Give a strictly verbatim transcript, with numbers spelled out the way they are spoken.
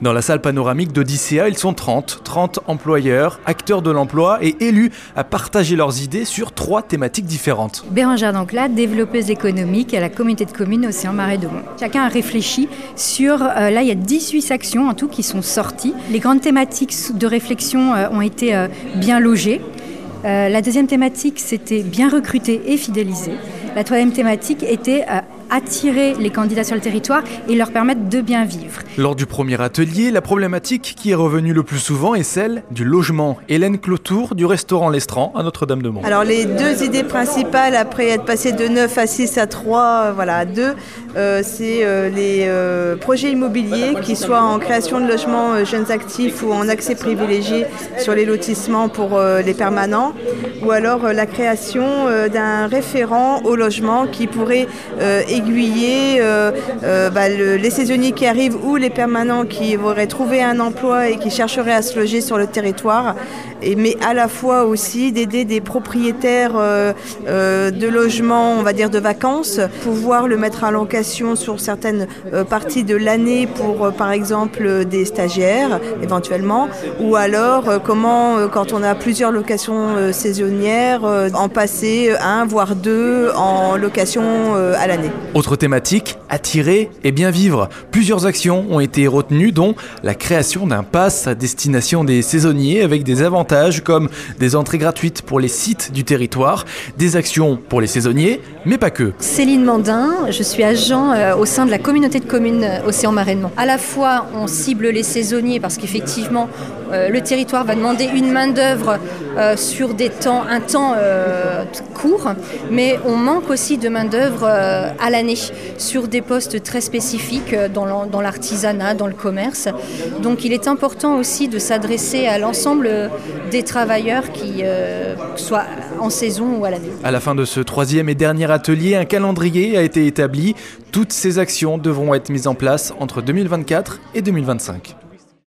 Dans la salle panoramique d'Odyssea, ils sont trente, trente employeurs, acteurs de l'emploi et élus à partager leurs idées sur trois thématiques différentes. Bérengère Danclat, développeuse économique à la communauté de communes Océan Marais de Mont. Chacun a réfléchi sur, euh, là il y a dix-huit actions en tout qui sont sorties. Les grandes thématiques de réflexion euh, ont été euh, bien logées. Euh, la deuxième thématique, c'était bien recruter et fidéliser. La troisième thématique était euh, attirer les candidats sur le territoire et leur permettre de bien vivre. Lors du premier atelier, la problématique qui est revenue le plus souvent est celle du logement. Hélène Clotour du restaurant L'Estran à Notre-Dame-de-Mont. Alors les deux idées principales, après être passé de neuf à six à trois, voilà, à deux, euh, c'est euh, les euh, projets immobiliers, qui soient en création de logements euh, jeunes actifs ou en accès privilégié sur les lotissements pour euh, les permanents, ou alors euh, la création euh, d'un référent au logement qui pourrait euh, aiguiller euh, euh, bah, le, les saisonniers qui arrivent ou les permanents qui auraient trouvé un emploi et qui chercheraient à se loger sur le territoire, et, mais à la fois aussi d'aider des propriétaires euh, euh, de logements, on va dire de vacances, pouvoir le mettre à location sur certaines euh, parties de l'année pour euh, par exemple euh, des stagiaires éventuellement, ou alors euh, comment euh, quand on a plusieurs locations euh, saisonnières euh, en passer un voire deux en location euh, à l'année. Autre thématique, attirer et bien vivre. Plusieurs actions ont été retenues, dont la création d'un pass à destination des saisonniers avec des avantages comme des entrées gratuites pour les sites du territoire, des actions pour les saisonniers, mais pas que. Céline Mandin, je suis agent euh, au sein de la communauté de communes Océan Marais de Mont. À la fois, on cible les saisonniers parce qu'effectivement, euh, le territoire va demander une main-d'œuvre euh, sur des temps, un temps euh, court, mais on manque aussi de main-d'œuvre euh, à l'année sur des postes très spécifiques dans, dans l'artisanat, dans le commerce. Donc il est important aussi de s'adresser à l'ensemble des travailleurs qui euh, soient en saison ou à l'année. À la fin de ce troisième et dernier atelier, un calendrier a été établi. Toutes ces actions devront être mises en place entre deux mille vingt-quatre et deux mille vingt-cinq.